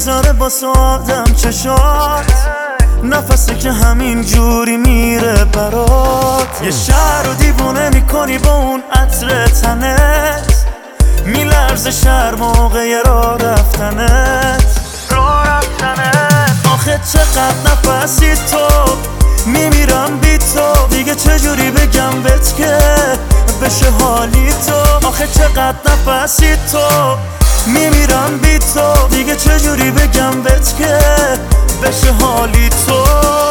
میذاره با آدم چشات، نفسی که همین جوری میره برات. یه شهر رو دیوونه میکنی با اون عطر تنت، میلرزه شهر موقع راه رفتنت. آخه چقدر نفسی تو، میمیرم بی تو، دیگه چجوری بگم بهت که بشه حالی تو. آخه چقدر نفسی تو، میمیرم بی تو، دیگه چجوری بگم بهت که بشه حالی تو.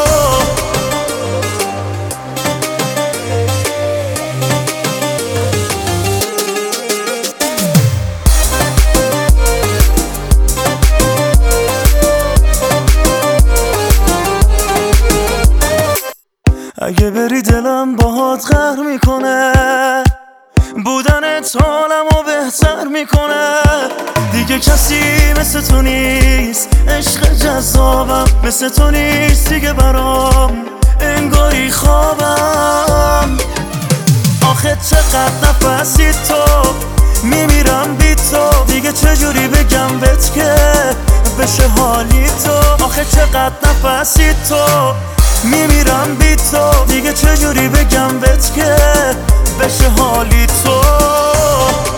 اگه بری دلم باهات قهر میکنه، بودنت حالمو بهتر میکنه. دیگه کسی مثل تو نیست، عشق جذابم مثل تو نیست دیگه برام، انگاری خوابم. آخه چقدر نفسی تو، میمیرم بی تو، دیگه چجوری بگم بهت که بشه حالی تو. آخه چقدر نفسی تو، میمیرم بی تو، دیگه چجوری بگم بهت که بشه حالی تو.